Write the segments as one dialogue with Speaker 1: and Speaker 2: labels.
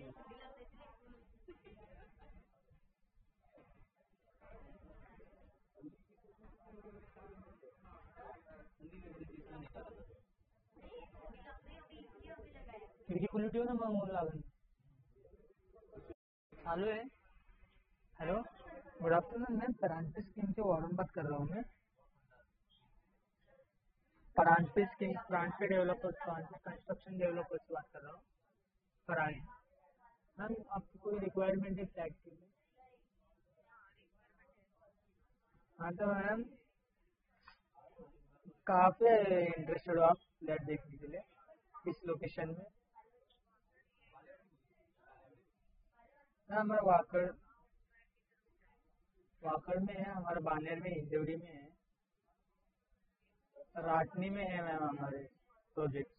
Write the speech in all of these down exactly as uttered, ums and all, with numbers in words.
Speaker 1: खिड़की खुली थी ना मैं लागन चालू है। Hello, good afternoon ma'am, Paranjape scheme से वारन बात कर रहा हूँ मैं। परांठे स्कीम, परांठे डेवलपर्स, परांठे कंस्ट्रक्शन डेवलपर्स से बात कर रहा हूँ। परांठे मैम, आपकी कोई रिक्वायरमेंट है फ्लैट के लिए? हाँ तो मैम, कहाँ पे इंटरेस्टेड हो आप फ्लैट देखने के लिए, किस लोकेशन में? मैम हमारा वाकड़, वाकड़ में है, हमारा बानेर में, हिंजवड़ी में है, राटनी में है मैम हमारे प्रोजेक्ट।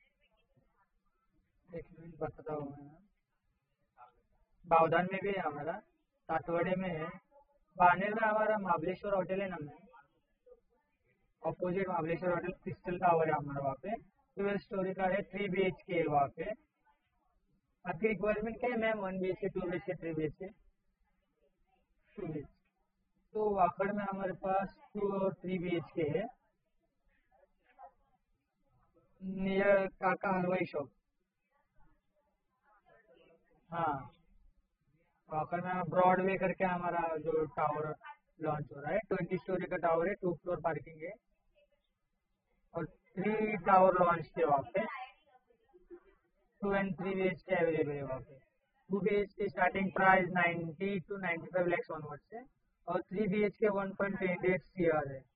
Speaker 1: एक मिनट बताता हूँ मैं मैम। बावधान में भी है हमारा, सातवड़े में है, बानेर में हमारा महाबलेश्वर होटल है ना ma'am, opposite Mahabaleshwar hotel crystal tower है हमारा, वहाँ पे ट्वेल्व स्टोरी का है, थ्री बी एच के है वहाँ पे। आपकी रिक्वायरमेंट क्या है ma'am? One B H K, two B H K, three B H K? Two B H. तो वाकड़ में हमारे पास टू और थ्री बी एच के है, नियर काका हलवाई शॉप। हाँ, वाकड़ में ब्रॉडवे करके हमारा जो टावर लॉन्च हो रहा है, ट्वेंटी स्टोरी का टावर है, टू फ्लोर पार्किंग है, और थ्री टावर लॉन्च थे वहाँ पे। Two and three B H K available है वहाँ पे। Two B H K starting price ninety two ninety five lakhs onward से, और three B H K one point eight eight C R है।